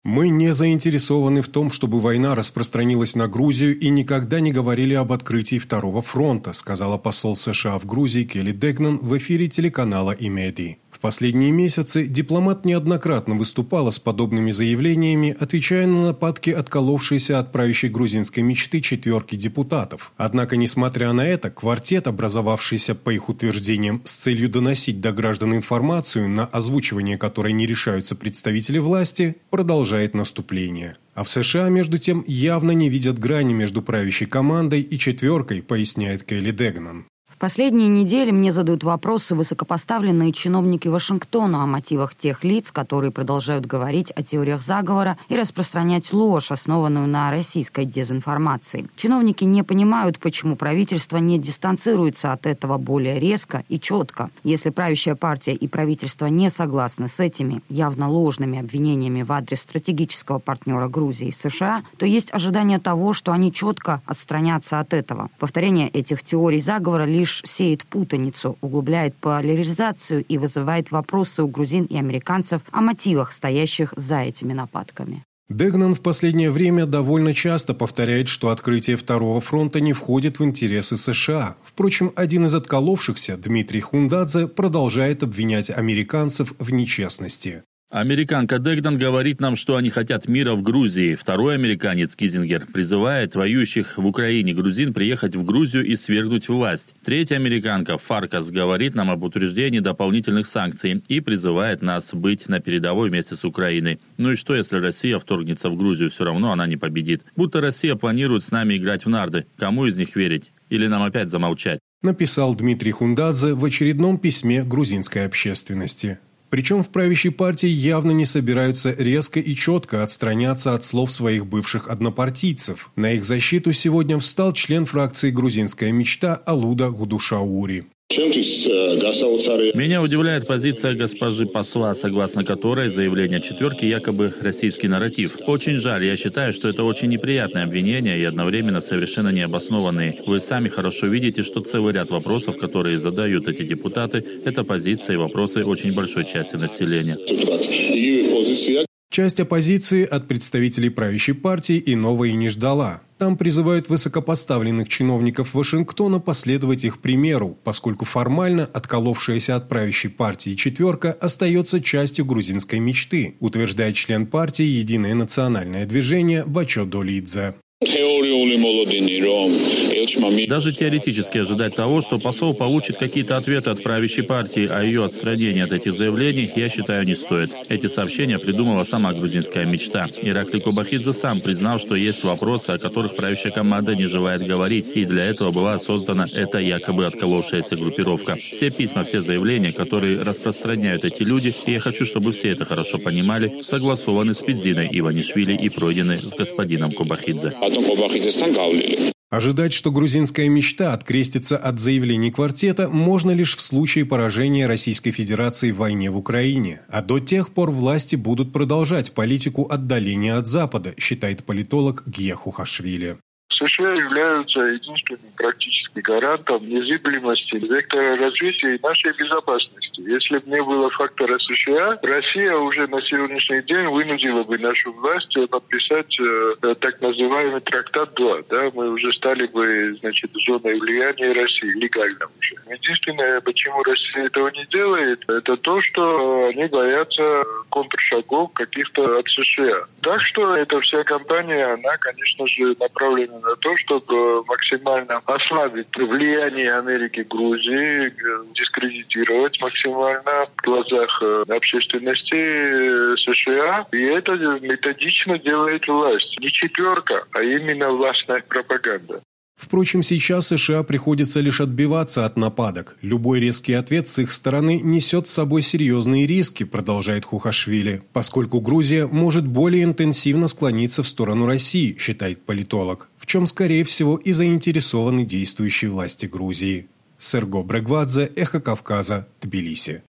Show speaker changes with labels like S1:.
S1: Мы не заинтересованы в том, чтобы война распространилась на Грузию и никогда не говорили об открытии второго фронта, сказала посол США в Грузии Келли Дегнан в эфире телеканала Имеди. В последние месяцы дипломат неоднократно выступала с подобными заявлениями, отвечая на нападки, отколовшиеся от правящей грузинской мечты четверки депутатов. Однако, несмотря на это, квартет, образовавшийся, по их утверждениям, с целью доносить до граждан информацию, на озвучивание которой не решаются представители власти, продолжает наступление. А в США, между тем, явно не видят грани между правящей командой и четверкой, поясняет Келли Дегнан.
S2: В последние недели мне задают вопросы высокопоставленные чиновники Вашингтона о мотивах тех лиц, которые продолжают говорить о теориях заговора и распространять ложь, основанную на российской дезинформации. Чиновники не понимают, почему правительство не дистанцируется от этого более резко и четко. Если правящая партия и правительство не согласны с этими явно ложными обвинениями в адрес стратегического партнера Грузии и США, то есть ожидание того, что они четко отстранятся от этого. Повторение этих теорий заговора лишь сеет путаницу, углубляет поляризацию и вызывает вопросы у грузин и американцев о мотивах, стоящих за этими нападками.
S1: Дегнан в последнее время довольно часто повторяет, что открытие второго фронта не входит в интересы США. Впрочем, один из отколовшихся, Дмитрий Хундадзе, продолжает обвинять американцев в нечестности.
S3: Американка Дегнан говорит нам, что они хотят мира в Грузии. Второй американец Кизингер призывает воюющих в Украине грузин приехать в Грузию и свергнуть власть. Третья американка Фаркас говорит нам об утверждении дополнительных санкций и призывает нас быть на передовой вместе с Украиной. Ну и что, если Россия вторгнется в Грузию, все равно она не победит. Будто Россия планирует с нами играть в нарды. Кому из них верить? Или нам опять замолчать?
S1: Написал Дмитрий Хундадзе в очередном письме грузинской общественности. Причем в правящей партии явно не собираются резко и четко отстраняться от слов своих бывших однопартийцев. На их защиту сегодня встал член фракции «Грузинская мечта» Алуда Гудушаури.
S3: Меня удивляет позиция госпожи посла, согласно которой заявление четверки якобы российский нарратив. Очень жаль, я считаю, что это очень неприятное обвинение и одновременно совершенно необоснованные. Вы сами хорошо видите, что целый ряд вопросов, которые задают эти депутаты, это позиция и вопросы очень большой части населения.
S1: Часть оппозиции от представителей правящей партии иного и не ждала. Там призывают высокопоставленных чиновников Вашингтона последовать их примеру, поскольку формально отколовшаяся от правящей партии четверка остается частью грузинской мечты, утверждает член партии «Единое национальное движение» Бачо Долидзе.
S3: Даже теоретически ожидать того, что посол получит какие-то ответы от правящей партии о ее отстранении от этих заявлений, я считаю, не стоит. Эти сообщения придумала сама грузинская мечта. Иракли Кобахидзе сам признал, что есть вопросы, о которых правящая команда не желает говорить, и для этого была создана эта якобы отколовшаяся группировка. Все письма, все заявления, которые распространяют эти люди, и я хочу, чтобы все это хорошо понимали, согласованы с Федзиной Иванишвили и пройдены с господином Кобахидзе.
S1: Ожидать, что грузинская мечта открестится от заявлений квартета, можно лишь в случае поражения Российской Федерации в войне в Украине. А до тех пор власти будут продолжать политику отдаления от Запада, считает политолог Гия Хухашвили.
S4: США являются единственным практически гарантом незыблемости вектора развития и нашей безопасности. Если бы не было фактора США, Россия уже на сегодняшний день вынудила бы нашу власть подписать так называемый трактат 2. Да? Мы уже стали бы, зоной влияния России, легально уже. Единственное, почему Россия этого не делает, это то, что они боятся контршагов каких-то от США. Так что эта вся кампания, она, конечно же, направлена на то, чтобы максимально ослабить влияние Америки в Грузии, дискредитировать максимально в глазах общественности США. И это методично делает власть. Не четверка, а именно властная пропаганда.
S1: Впрочем, сейчас США приходится лишь отбиваться от нападок. Любой резкий ответ с их стороны несет с собой серьезные риски, продолжает Хухашвили, поскольку Грузия может более интенсивно склониться в сторону России, считает политолог, в чем, скорее всего, и заинтересованы действующие власти Грузии. Серго Брегвадзе, Эхо Кавказа, Тбилиси.